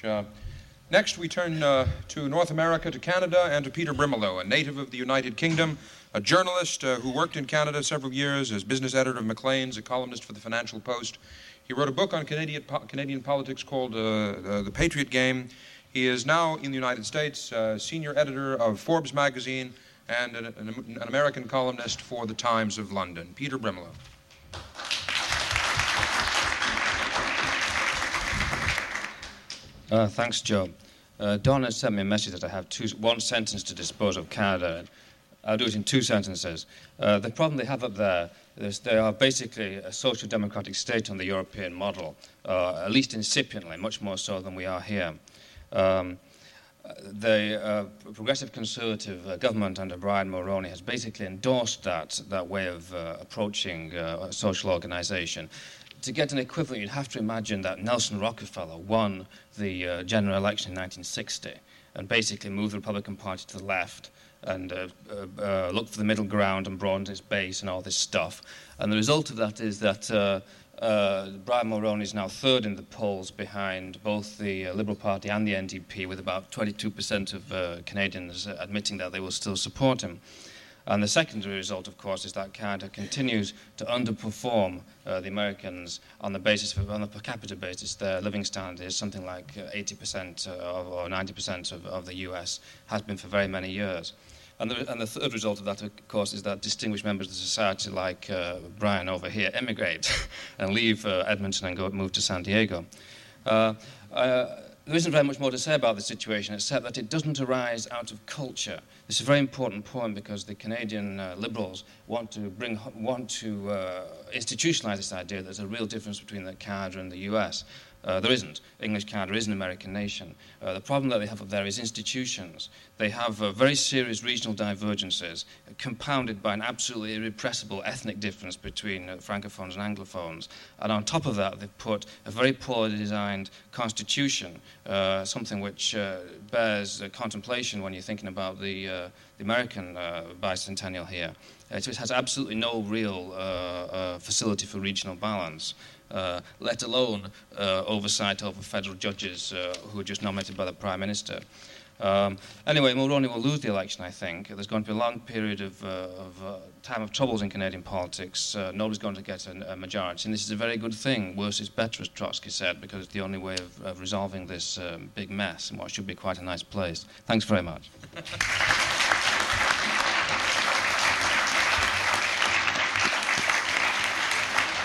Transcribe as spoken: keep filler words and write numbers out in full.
Uh, next, we turn uh, to North America, to Canada, and to Peter Brimelow, a native of the United Kingdom, a journalist uh, who worked in Canada several years as business editor of Maclean's, a columnist for the Financial Post. He wrote a book on Canadian, po- Canadian politics called uh, uh, The Patriot Game. He is now in the United States, uh, senior editor of Forbes magazine and an, an, an American columnist for the Times of London. Peter Brimelow. Uh, thanks, Joe. Uh, Don has sent me a message that I have two, one sentence to dispose of Canada. I'll do it in two sentences. Uh, the problem they have up there is they are basically a social democratic state on the European model, uh, at least incipiently, much more so than we are here. Um, the uh, progressive conservative uh, government under Brian Mulroney has basically endorsed that, that way of uh, approaching uh, social organization. To get an equivalent, you'd have to imagine that Nelson Rockefeller won the uh, general election in nineteen sixty and basically moved the Republican Party to the left and uh, uh, uh, looked for the middle ground and broadened its base and all this stuff. And the result of that is that uh, uh, Brian Mulroney is now third in the polls behind both the uh, Liberal Party and the N D P, with about twenty-two percent of uh, Canadians uh, admitting that they will still support him. And the secondary result, of course, is that Canada continues to underperform uh, the Americans on the basis of, on the per capita basis. Their living standard is something like uh, eighty percent uh, or ninety percent of, of the U S, has been for very many years. And the, and the third result of that, of course, is that distinguished members of the society like uh, Brian over here emigrate and leave uh, Edmonton and go move to San Diego. Uh, uh, There isn't very much more to say about the situation, except that it doesn't arise out of culture. This is a very important point because the Canadian uh, Liberals want to bring, want to uh, institutionalize this idea that there's a real difference between the Canada and the U S. Uh, there isn't. English Canada is an American nation. Uh, the problem that they have up there is institutions. They have uh, very serious regional divergences, uh, compounded by an absolutely irrepressible ethnic difference between uh, Francophones and Anglophones. And on top of that, they've put a very poorly designed constitution, uh, something which uh, bears uh, contemplation when you're thinking about the, uh, the American uh, bicentennial here. Uh, so it has absolutely no real uh, uh, facility for regional balance. Uh, let alone uh, oversight over federal judges uh, who are just nominated by the Prime Minister. Um, anyway, Mulroney will lose the election, I think. There's going to be a long period of, uh, of uh, time of troubles in Canadian politics. Uh, nobody's going to get a, a majority, and this is a very good thing. Worse is better, as Trotsky said, because it's the only way of, of resolving this um, big mess in what should be quite a nice place. Thanks very much.